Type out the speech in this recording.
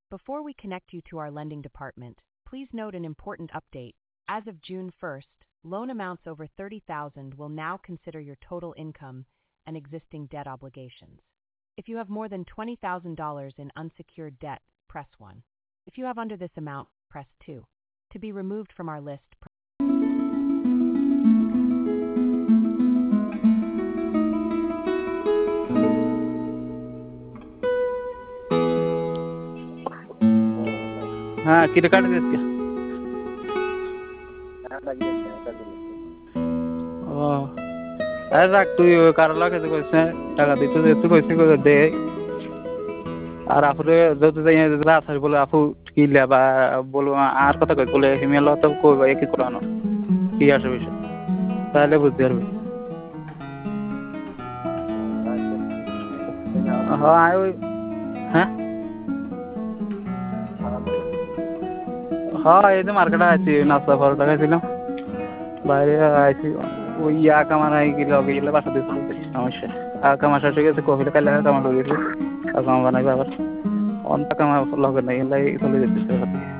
Before we connect you to our lending department, please note an important update. As of June 1st, loan amounts over $30,000 will now consider your total income and existing debt obligations. If you have more than $20,000 in unsecured debt, press 1. If you have under this amount, press 2. To be removed from our list, हाँ किती काढ देत का ও আরে রাখ তুই কারো লাগে তো কইছ টাকা দিতে দে তুই কইছিস কই দে আর আপরে যত যাই রাত আর বলে আপু কি লেবা বলবো আর কথা কই বলে হিমেল তো কইবা কি করানো কি আসে বিষয় তাহলে বুঝতে পারবি হ্যাঁ ওই হ্যাঁ হ্যাঁ এই তো মার্কেটে আছি নাস্তা পরোটা খাইছিলাম বাইরে আছি ওই কামার গেলে গেলে বাসা দিয়ে চলতে সমস্যা কামা শেষ হয়ে গেছে কফিটা খাইলে কামা হয়ে গেছে কামা বানাইবে আবার অন্য কামা লগে নেই চলে যেতে